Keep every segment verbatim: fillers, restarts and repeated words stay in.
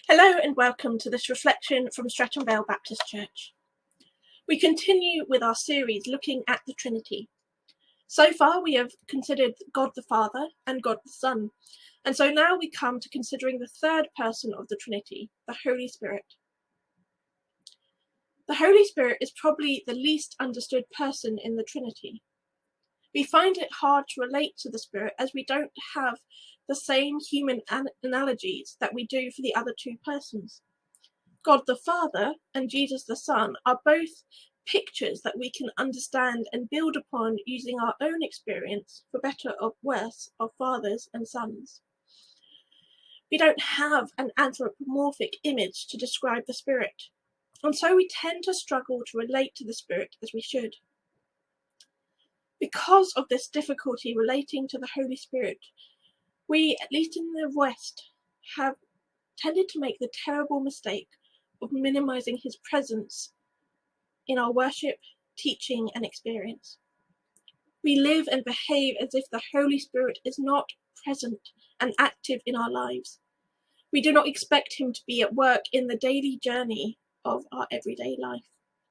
Hello and welcome to this reflection from Streatham Vale Baptist Church. We continue with our series looking at the Trinity. So far we have considered God the Father and God the Son, and so now we come to considering the third person of the Trinity, the Holy Spirit. The Holy Spirit is probably the least understood person in the Trinity. We find it hard to relate to the Spirit as we don't have the same human an- analogies that we do for the other two persons. God the Father and Jesus the Son are both pictures that we can understand and build upon using our own experience, for better or worse, of fathers and sons. We don't have an anthropomorphic image to describe the Spirit, and so we tend to struggle to relate to the Spirit as we should. Because of this difficulty relating to the Holy Spirit, we, at least in the West, have tended to make the terrible mistake of minimizing his presence in our worship, teaching, and experience. We live and behave as if the Holy Spirit is not present and active in our lives. We do not expect him to be at work in the daily journey of our everyday life.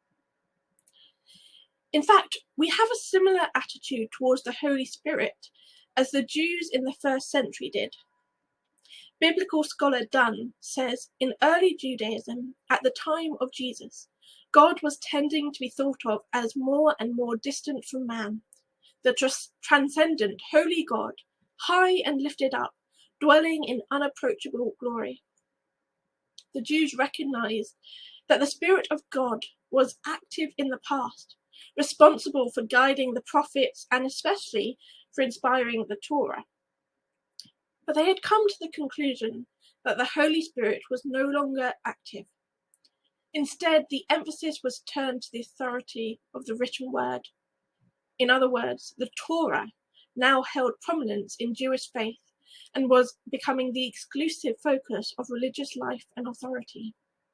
In fact, we have a similar attitude towards the Holy Spirit as the Jews in the first century did. Biblical scholar Dunn says, in early Judaism, at the time of Jesus, God was tending to be thought of as more and more distant from man, the tr- transcendent, holy God, high and lifted up, dwelling in unapproachable glory. The Jews recognized that the Spirit of God was active in the past, responsible for guiding the prophets and especially for inspiring the Torah. But they had come to the conclusion that the Holy Spirit was no longer active. Instead, the emphasis was turned to the authority of the written word. In other words, the Torah now held prominence in Jewish faith and was becoming the exclusive focus of religious life and authority.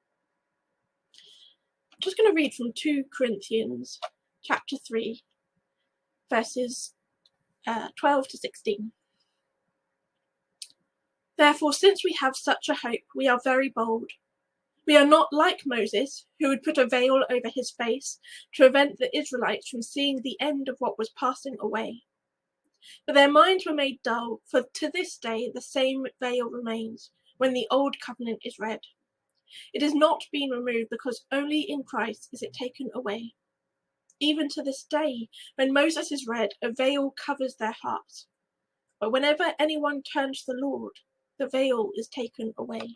I'm just going to read from Second Corinthians chapter three, verses uh, twelve to sixteen. Therefore, since we have such a hope, we are very bold. We are not like Moses, who would put a veil over his face to prevent the Israelites from seeing the end of what was passing away. But their minds were made dull, for to this day the same veil remains when the old covenant is read. It has not been removed because only in Christ is it taken away. Even to this day, when Moses is read, a veil covers their hearts. But whenever anyone turns to the Lord, the veil is taken away.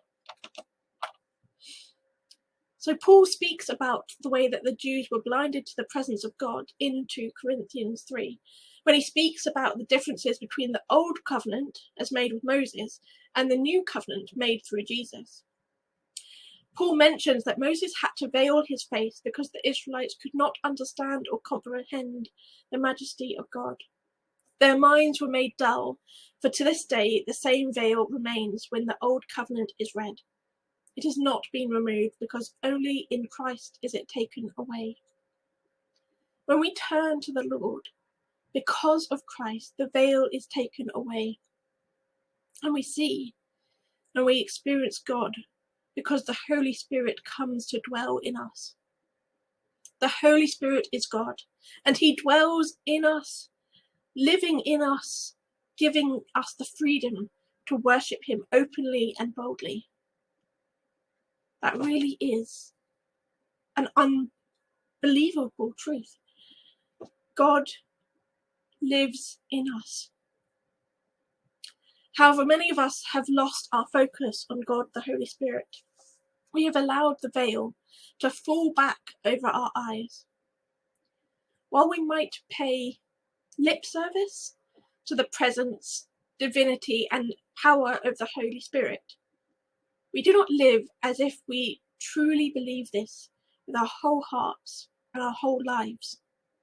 So Paul speaks about the way that the Jews were blinded to the presence of God in Second Corinthians three, when he speaks about the differences between the old covenant, as made with Moses, and the new covenant made through Jesus. Paul mentions that Moses had to veil his face because the Israelites could not understand or comprehend the majesty of God. Their minds were made dull, for to this day the same veil remains when the old covenant is read. It has not been removed because only in Christ is it taken away. When we turn to the Lord, because of Christ, the veil is taken away. And we see and we experience God because the Holy Spirit comes to dwell in us. The Holy Spirit is God, and he dwells in us, living in us, giving us the freedom to worship him openly and boldly. That really is an unbelievable truth. God lives in us. However, many of us have lost our focus on God the Holy Spirit. We have allowed the veil to fall back over our eyes. While we might pay lip service to the presence, divinity, and power of the Holy Spirit, we do not live as if we truly believe this with our whole hearts and our whole lives.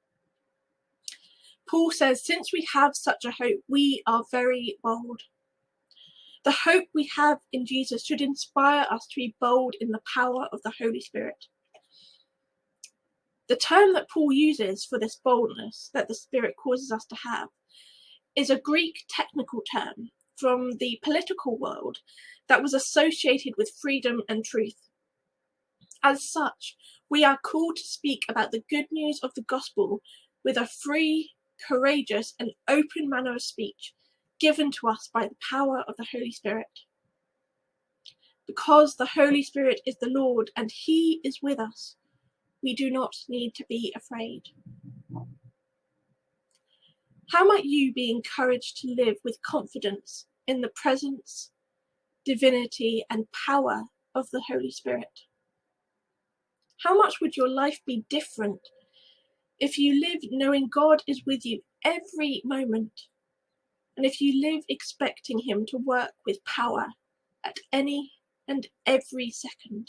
Paul says, since we have such a hope, we are very bold. The hope we have in Jesus should inspire us to be bold in the power of the Holy Spirit. The term that Paul uses for this boldness that the Spirit causes us to have is a Greek technical term from the political world that was associated with freedom and truth. As such, we are called to speak about the good news of the gospel with a free, courageous, and open manner of speech given to us by the power of the Holy Spirit. Because the Holy Spirit is the Lord and he is with us, we do not need to be afraid. How might you be encouraged to live with confidence in the presence, divinity, and power of the Holy Spirit? How much would your life be different if you lived knowing God is with you every moment, and if you live expecting him to work with power at any and every second?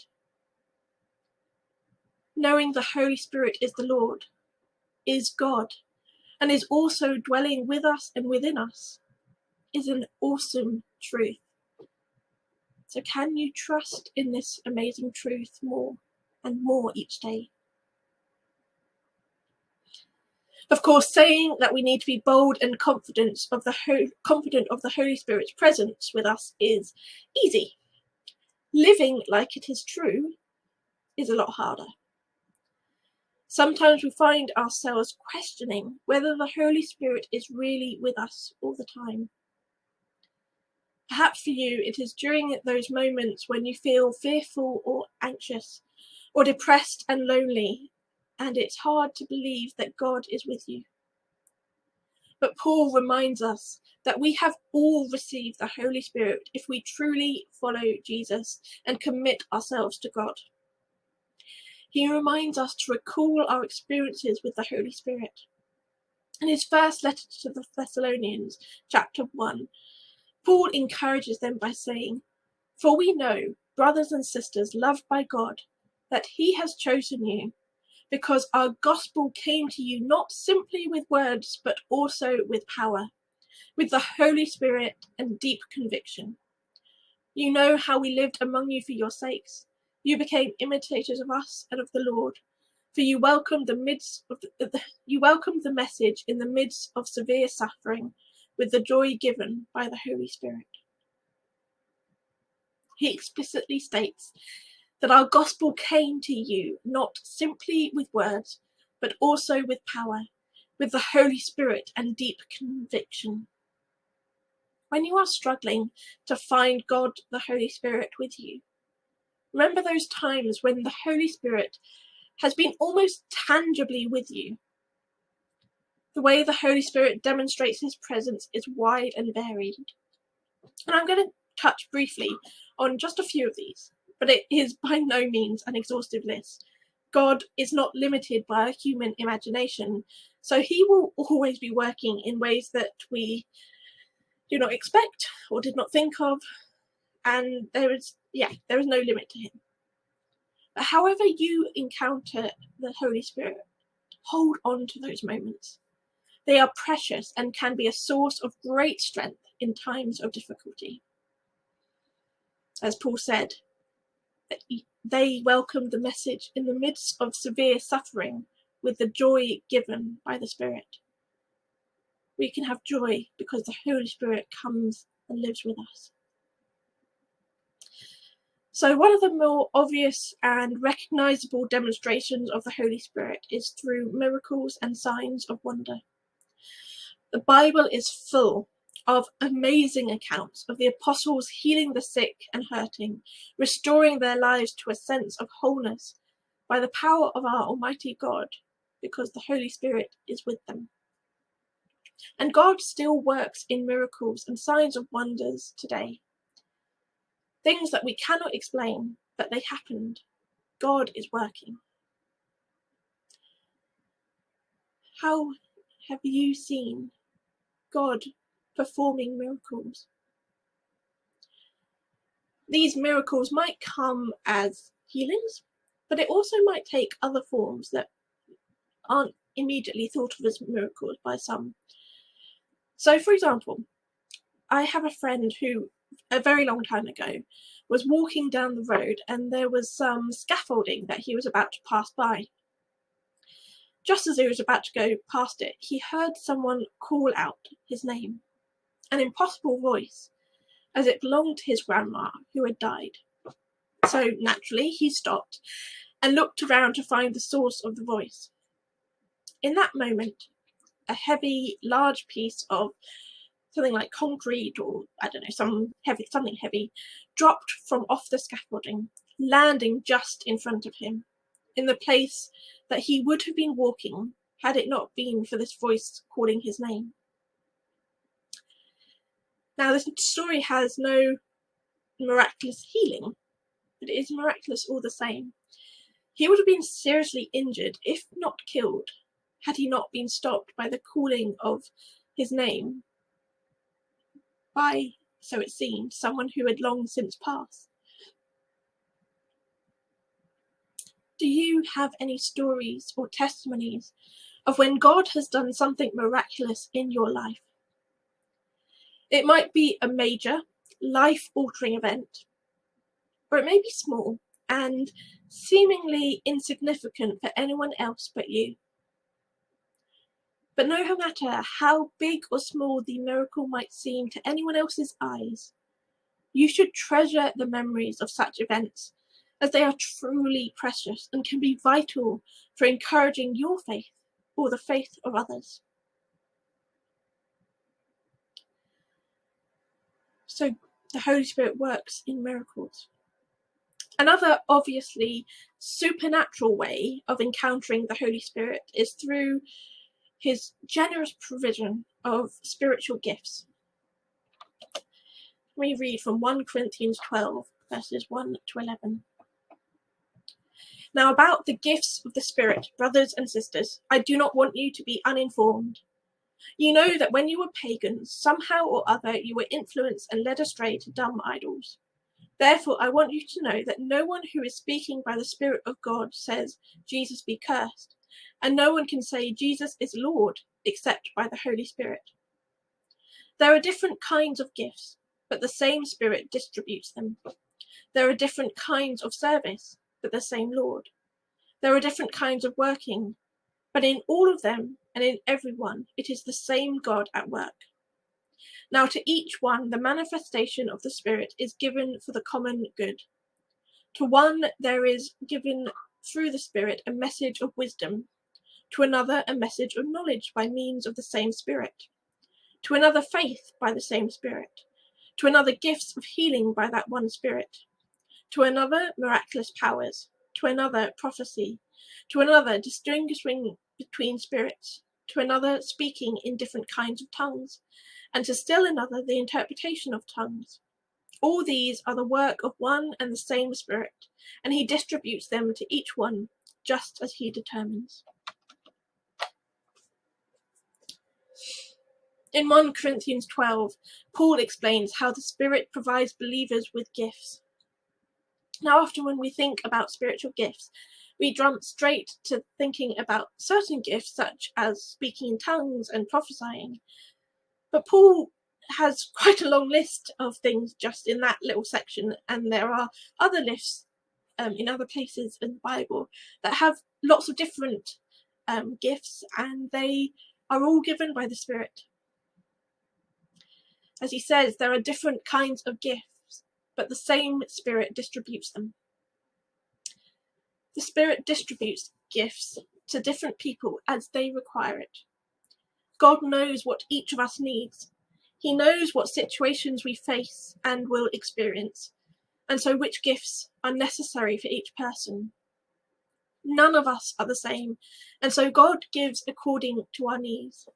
Knowing the Holy Spirit is the Lord, is God, and is also dwelling with us and within us, is an awesome truth. So can you trust in this amazing truth more and more each day? Of course, saying that we need to be bold and confident of the ho- confident of the Holy Spirit's presence with us is easy. Living like it is true is a lot harder. Sometimes we find ourselves questioning whether the Holy Spirit is really with us all the time. Perhaps for you, it is during those moments when you feel fearful or anxious or depressed and lonely, and it's hard to believe that God is with you. But Paul reminds us that we have all received the Holy Spirit if we truly follow Jesus and commit ourselves to God. He reminds us to recall our experiences with the Holy Spirit. In his first letter to the Thessalonians, chapter one, Paul encourages them by saying, "For we know, brothers and sisters loved by God, that he has chosen you, because our gospel came to you not simply with words, but also with power, with the Holy Spirit and deep conviction. You know how we lived among you for your sakes. You became imitators of us and of the Lord, for you welcomed the midst of the, you welcomed the message in the midst of severe suffering with the joy given by the Holy Spirit." He explicitly states that our gospel came to you not simply with words, but also with power, with the Holy Spirit and deep conviction. When you are struggling to find God, the Holy Spirit, with you, remember those times when the Holy Spirit has been almost tangibly with you. The way the Holy Spirit demonstrates his presence is wide and varied. And I'm going to touch briefly on just a few of these, but it is by no means an exhaustive list. God is not limited by a human imagination, so he will always be working in ways that we do not expect or did not think of, and there is, yeah, there is no limit to him. But however you encounter the Holy Spirit, hold on to those moments. They are precious and can be a source of great strength in times of difficulty. As Paul said, they welcomed the message in the midst of severe suffering with the joy given by the Spirit. We can have joy because the Holy Spirit comes and lives with us. So one of the more obvious and recognizable demonstrations of the Holy Spirit is through miracles and signs of wonder. The Bible is full of amazing accounts of the apostles healing the sick and hurting, restoring their lives to a sense of wholeness by the power of our Almighty God, because the Holy Spirit is with them. And God still works in miracles and signs of wonders today. Things that we cannot explain, but they happened. God is working. How have you seen God performing miracles? These miracles might come as healings, but it also might take other forms that aren't immediately thought of as miracles by some. So, for example, I have a friend who, a very long time ago, was walking down the road and there was some scaffolding that he was about to pass by. Just as he was about to go past it, he heard someone call out his name, an impossible voice, as it belonged to his grandma, who had died. So naturally, he stopped and looked around to find the source of the voice. In that moment, a heavy, large piece of something like concrete or, I don't know, some heavy, something heavy, dropped from off the scaffolding, landing just in front of him, in the place that he would have been walking had it not been for this voice calling his name. Now, this story has no miraculous healing, but it is miraculous all the same. He would have been seriously injured, if not killed, had he not been stopped by the calling of his name by, so it seemed, someone who had long since passed. Do you have any stories or testimonies of when God has done something miraculous in your life? It might be a major, life-altering event, or it may be small and seemingly insignificant for anyone else but you. But no matter how big or small the miracle might seem to anyone else's eyes, you should treasure the memories of such events, as they are truly precious and can be vital for encouraging your faith or the faith of others. So the Holy Spirit works in miracles. Another obviously supernatural way of encountering the Holy Spirit is through his generous provision of spiritual gifts. We read from First Corinthians twelve, verses one to eleven. Now about the gifts of the Spirit, brothers and sisters, I do not want you to be uninformed. You know that when you were pagans, somehow or other you were influenced and led astray to dumb idols. Therefore, I want you to know that no one who is speaking by the Spirit of God says, Jesus be cursed, and no one can say Jesus is Lord except by the Holy Spirit. There are different kinds of gifts, but the same Spirit distributes them. There are different kinds of service, but the same Lord. There are different kinds of working, but in all of them and in everyone, it is the same God at work. Now to each one, the manifestation of the Spirit is given for the common good. To one, there is given through the Spirit a message of wisdom, to another a message of knowledge by means of the same Spirit, to another faith by the same Spirit, to another gifts of healing by that one Spirit, to another miraculous powers, to another prophecy, to another distinguishing between spirits, to another speaking in different kinds of tongues, and to still another the interpretation of tongues. All these are the work of one and the same Spirit, and he distributes them to each one just as he determines. In First Corinthians twelve, Paul explains how the Spirit provides believers with gifts. Now, often when we think about spiritual gifts, we jump straight to thinking about certain gifts such as speaking in tongues and prophesying. But Paul has quite a long list of things just in that little section, and there are other lists um, in other places in the Bible that have lots of different um, gifts, and they are all given by the Spirit. As he says, there are different kinds of gifts, but the same Spirit distributes them. The Spirit distributes gifts to different people as they require it. God knows what each of us needs. He knows what situations we face and will experience, and so which gifts are necessary for each person. None of us are the same, and so God gives according to our needs.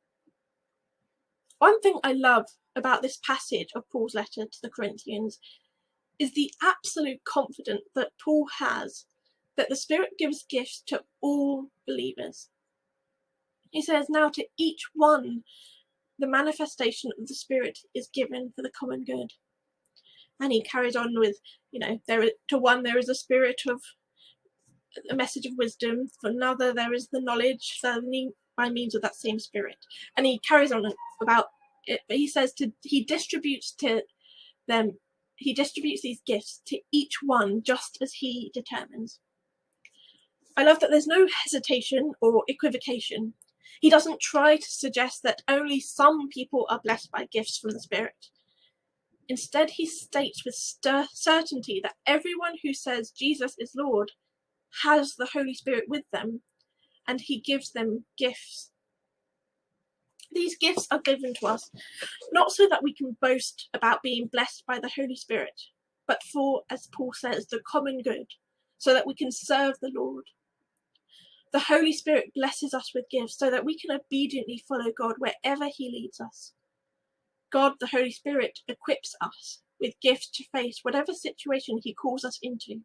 One thing I love about this passage of Paul's letter to the Corinthians is the absolute confidence that Paul has that the Spirit gives gifts to all believers. He says, now to each one, the manifestation of the Spirit is given for the common good. And he carries on with, you know, there is, to one there is a spirit of a message of wisdom, for another there is the knowledge by means of that same Spirit. And he carries on about it, but he says to he distributes to them, he distributes these gifts to each one just as he determines. I love that there's no hesitation or equivocation. He doesn't try to suggest that only some people are blessed by gifts from the Spirit. Instead, he states with ster- certainty that everyone who says Jesus is Lord has the Holy Spirit with them, and he gives them gifts. These gifts are given to us not so that we can boast about being blessed by the Holy Spirit, but for, as Paul says, the common good, so that we can serve the Lord. The Holy Spirit blesses us with gifts so that we can obediently follow God wherever he leads us. God, the Holy Spirit, equips us with gifts to face whatever situation he calls us into.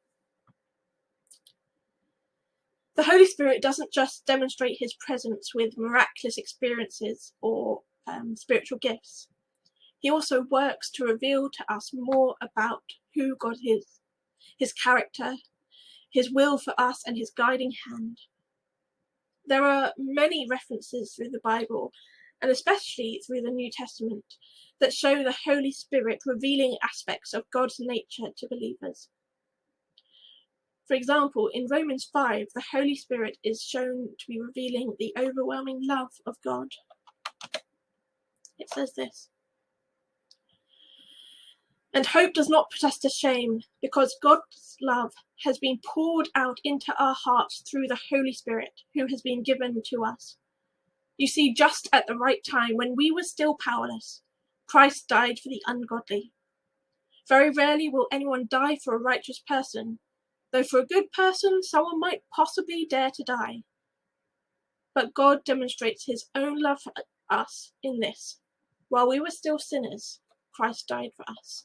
The Holy Spirit doesn't just demonstrate his presence with miraculous experiences or um, spiritual gifts. He also works to reveal to us more about who God is, his character, his will for us, and his guiding hand. There are many references through the Bible, and especially through the New Testament, that show the Holy Spirit revealing aspects of God's nature to believers. For example, in Romans five, the Holy Spirit is shown to be revealing the overwhelming love of God. It says this: "And hope does not put us to shame, because God's love has been poured out into our hearts through the Holy Spirit, who has been given to us. You see, just at the right time, when we were still powerless, Christ died for the ungodly. Very rarely will anyone die for a righteous person, though for a good person, someone might possibly dare to die. But God demonstrates his own love for us in this: while we were still sinners, Christ died for us."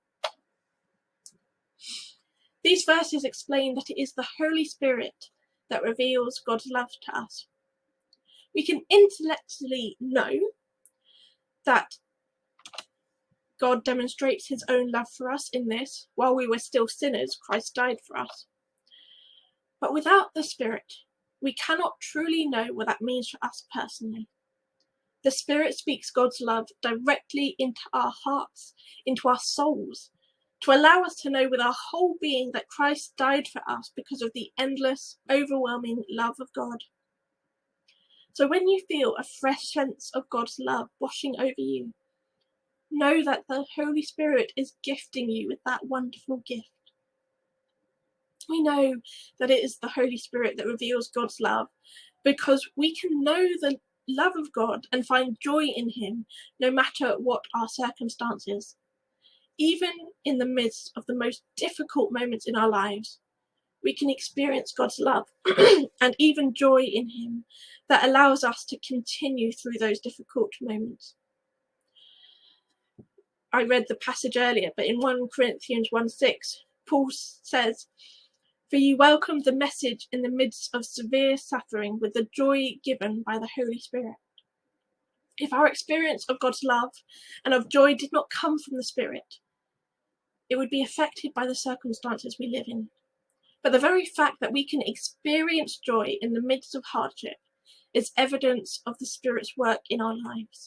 These verses explain that it is the Holy Spirit that reveals God's love to us. We can intellectually know that God demonstrates his own love for us in this: while we were still sinners, Christ died for us. But without the Spirit, we cannot truly know what that means for us personally. The Spirit speaks God's love directly into our hearts, into our souls, to allow us to know with our whole being that Christ died for us because of the endless, overwhelming love of God. So when you feel a fresh sense of God's love washing over you, know that the Holy Spirit is gifting you with that wonderful gift. We know that it is the Holy Spirit that reveals God's love because we can know the love of God and find joy in him no matter what our circumstances. Even in the midst of the most difficult moments in our lives, we can experience God's love and even joy in him that allows us to continue through those difficult moments. I read the passage earlier, but in First Corinthians one six, Paul says, "For you welcomed the message in the midst of severe suffering with the joy given by the Holy Spirit." If our experience of God's love and of joy did not come from the Spirit, it would be affected by the circumstances we live in. But the very fact that we can experience joy in the midst of hardship is evidence of the Spirit's work in our lives.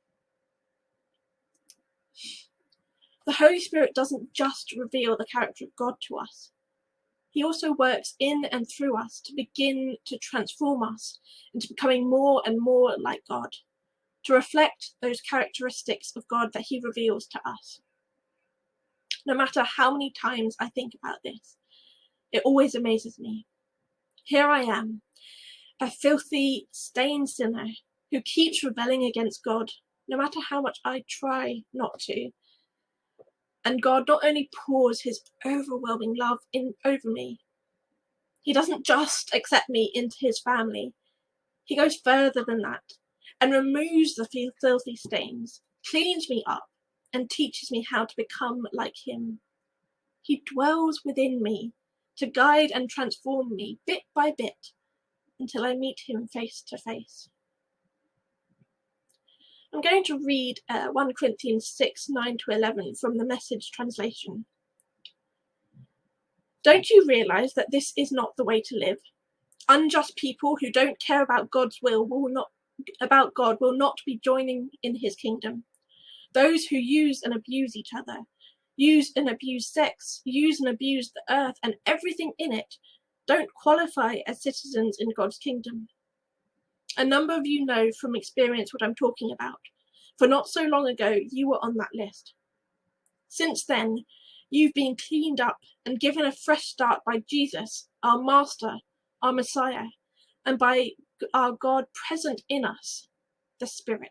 The Holy Spirit doesn't just reveal the character of God to us. He also works in and through us to begin to transform us into becoming more and more like God, to reflect those characteristics of God that he reveals to us. No matter how many times I think about this, it always amazes me. Here I am, a filthy, stained sinner who keeps rebelling against God, no matter how much I try not to. And God not only pours his overwhelming love in over me, he doesn't just accept me into his family. He goes further than that and removes the filthy stains, cleans me up, and teaches me how to become like him. He dwells within me to guide and transform me bit by bit until I meet him face to face. I'm going to read uh, First Corinthians six, nine to eleven from the Message translation. "Don't you realize that this is not the way to live? Unjust people who don't care about God's will will not about God will not be joining in his kingdom. Those who use and abuse each other, use and abuse sex, use and abuse the earth and everything in it, don't qualify as citizens in God's kingdom. A number of you know from experience what I'm talking about, for not so long ago you were on that list. Since then, you've been cleaned up and given a fresh start by Jesus, our Master, our Messiah, and by our God present in us, the Spirit.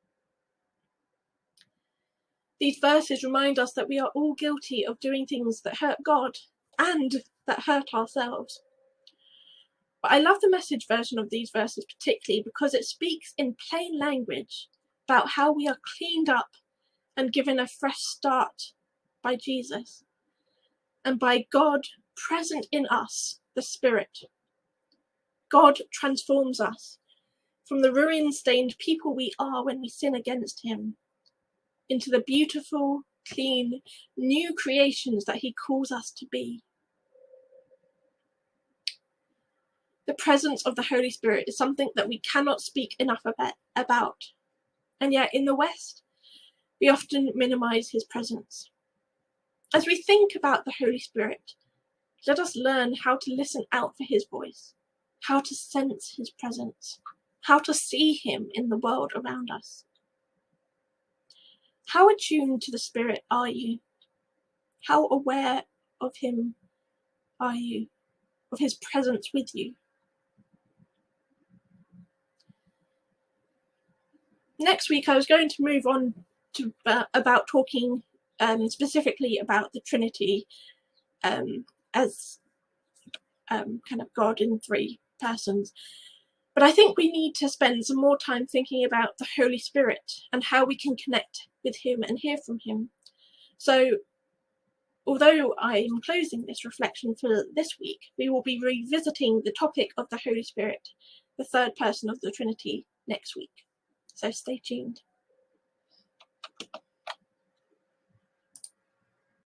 These verses remind us that we are all guilty of doing things that hurt God and that hurt ourselves. But I love the Message version of these verses particularly because it speaks in plain language about how we are cleaned up and given a fresh start by Jesus and by God present in us, the Spirit. God transforms us from the ruin-stained people we are when we sin against him into the beautiful, clean, new creations that he calls us to be. The presence of the Holy Spirit is something that we cannot speak enough about, and yet in the West, we often minimize his presence. As we think about the Holy Spirit, let us learn how to listen out for his voice, how to sense his presence, how to see him in the world around us. How attuned to the Spirit are you? How aware of him are you, of his presence with you? Next week, I was going to move on to uh, about talking um, specifically about the Trinity um, as um, kind of God in three persons. But I think we need to spend some more time thinking about the Holy Spirit and how we can connect with him and hear from him. So, although I'm closing this reflection for this week, we will be revisiting the topic of the Holy Spirit, the third person of the Trinity, next week. So stay tuned.